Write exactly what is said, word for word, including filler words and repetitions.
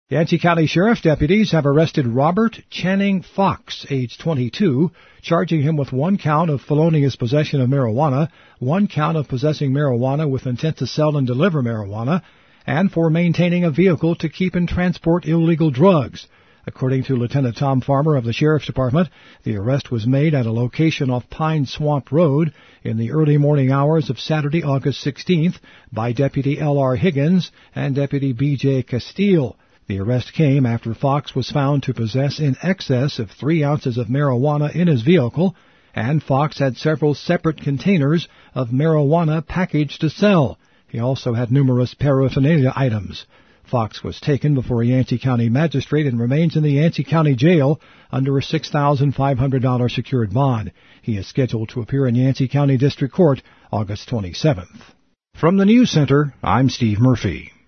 Yancey County Sheriff's deputies have arrested Robert Channing Fox, age twenty-two, charging him with one count of felonious possession of marijuana, one count of possessing marijuana with intent to sell and deliver marijuana, and for maintaining a vehicle to keep and transport illegal drugs. According to Lieutenant Tom Farmer of the Sheriff's Department, the arrest was made at a location off Pine Swamp Road in the early morning hours of Saturday, August sixteenth, by Deputy L R Higgins and Deputy B J Castile. The arrest came after Fox was found to possess in excess of three ounces of marijuana in his vehicle, and Fox had several separate containers of marijuana packaged to sell. He also had numerous paraphernalia items. Fox was taken before a Yancey County magistrate and remains in the Yancey County Jail under a six thousand five hundred dollars secured bond. He is scheduled to appear in Yancey County District Court August twenty-seventh. From the News Center, I'm Steve Murphy.